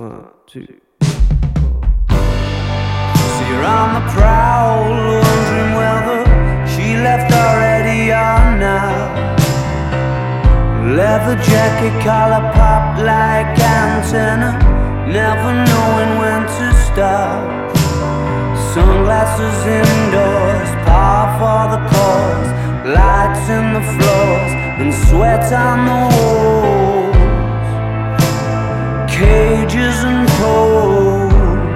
1, 2. So you're on the prowl, wondering whether she left already or not. Leather jacket, collar pop like antenna, never knowing when to stop. Sunglasses indoors, par for the cause, lights in the floors and sweat on the walls. Cages and poles.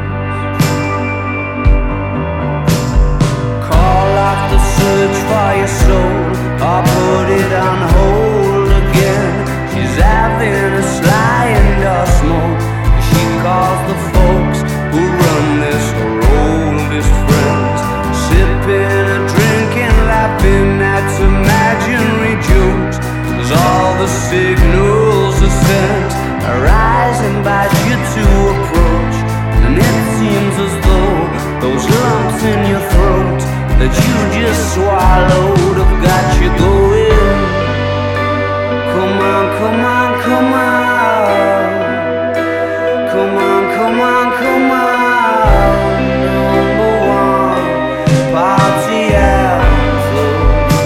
Call off the search for your soul, or put it on hold again. She's having a sly indoor smoke. She calls the folks who run this, her oldest friends, sipping and drinking, laughing at imaginary jokes. Cause all the signals are sent, arise, invite you to approach. And it seems as though those lumps in your throat that you just swallowed have got you going. Come on, come on, come on. Come on, come on, come on. Number one, party outflow.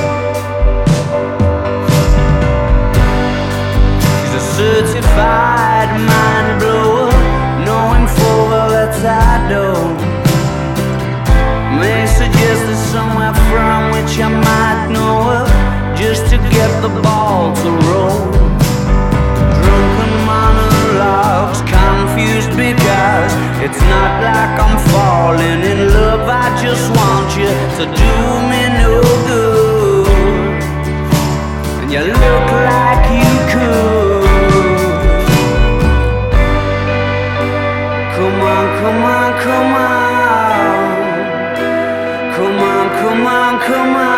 She's a certified mind blower, knowing full well that I don't. May suggest there's somewhere from which I might know her, just to get the ball to roll. Drunken monologues, confused because it's not like I'm falling in love. I just want you to do me no good, and you look like you could. Come on, come on, come on. Come on, come on, come on.